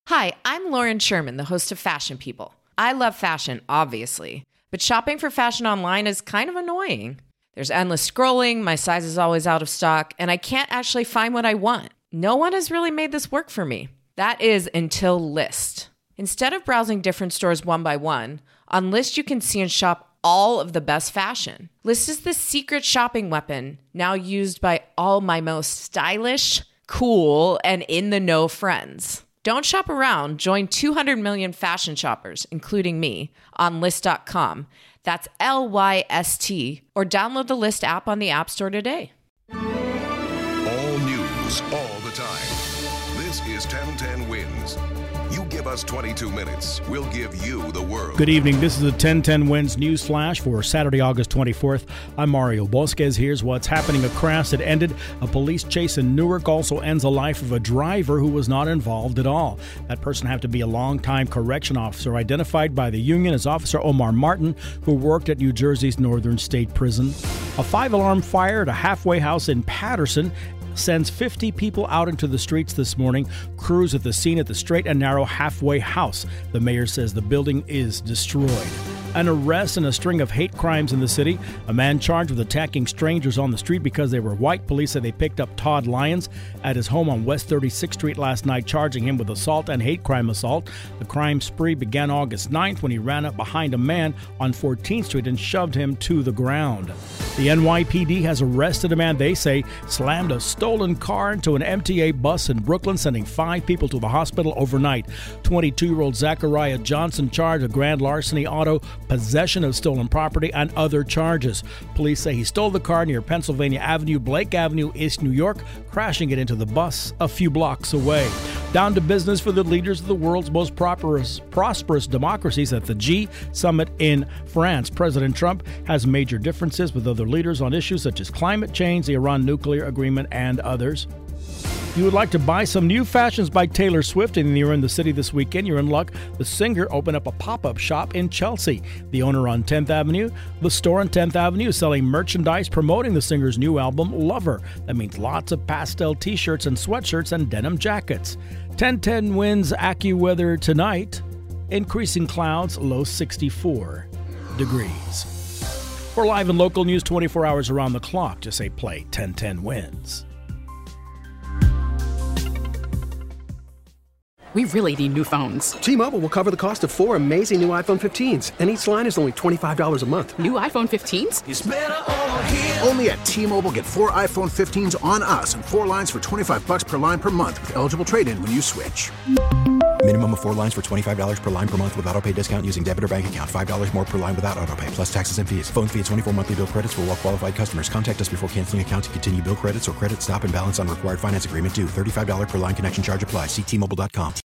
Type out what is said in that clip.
Hi, I'm Lauren Sherman, the host of Fashion People. I love fashion, obviously, but shopping for fashion online is kind of annoying. There's endless scrolling, my size is always out of stock, and I can't actually find what I want. No one has really made this work for me. That is until Lyst. Instead of browsing different stores one by one, on Lyst you can see and shop all of the best fashion. Lyst is the secret shopping weapon, now used by all my most stylish, cool, and in-the-know friends. Don't shop around. Join 200 million fashion shoppers, including me, on Lyst.com. That's Lyst, or download the Lyst app on the App Store today. All news, all the time. This is 1010 Wins. You give us 22 minutes, we'll give you the world. Good evening. This is the 1010 Wins News Flash for Saturday, August 24th. I'm Mario Bosquez. Here's what's happening. A crash that ended a police chase in Newark also ends the life of a driver who was not involved at all. That person had to be a longtime correction officer identified by the union as Officer Omar Martin, who worked at New Jersey's Northern State Prison. A 5-alarm fire at a halfway house in Patterson sends 50 people out into the streets this morning. Crews at the scene at the straight and narrow halfway house. The mayor says the building is destroyed. An arrest and a string of hate crimes in the city. A man charged with attacking strangers on the street because they were white. Police say they picked up Todd Lyons at his home on West 36th Street last night, charging him with assault and hate crime assault. The crime spree began August 9th when he ran up behind a man on 14th Street and shoved him to the ground. The NYPD has arrested a man they say slammed a stolen car into an MTA bus in Brooklyn, sending 5 people to the hospital overnight. 22-year-old Zachariah Johnson charged with grand larceny, auto possession of stolen property, and other charges. Police say he stole the car near Pennsylvania Avenue, Blake Avenue, East New York, crashing it into the bus a few blocks away. Down to business for the leaders of the world's most prosperous democracies at the G Summit in France. President Trump has major differences with other leaders on issues such as climate change, the Iran nuclear agreement, and others. If you would like to buy some new fashions by Taylor Swift and you're in the city this weekend, you're in luck. The singer opened up a pop-up shop in Chelsea. The owner on 10th Avenue, the store on 10th Avenue, selling merchandise promoting the singer's new album, Lover. That means lots of pastel t-shirts and sweatshirts and denim jackets. 1010 Wins AccuWeather tonight. Increasing clouds, low 64 degrees. For live and local news 24 hours around the clock, just say play 1010 Wins. We really need new phones. T-Mobile will cover the cost of 4 amazing new iPhone 15s, and each line is only $25 a month. New iPhone 15s? It's better over here. Only at T-Mobile, get 4 iPhone 15s on us and 4 lines for $25 per line per month with eligible trade-in when you switch. Minimum of 4 lines for $25 per line per month with autopay discount using debit or bank account. $5 more per line without autopay, plus taxes and fees. Phone fee at 24 monthly bill credits for well-qualified customers. Contact us before canceling account to continue bill credits or credit stop and balance on required finance agreement due. $35 per line connection charge applies. See T-Mobile.com.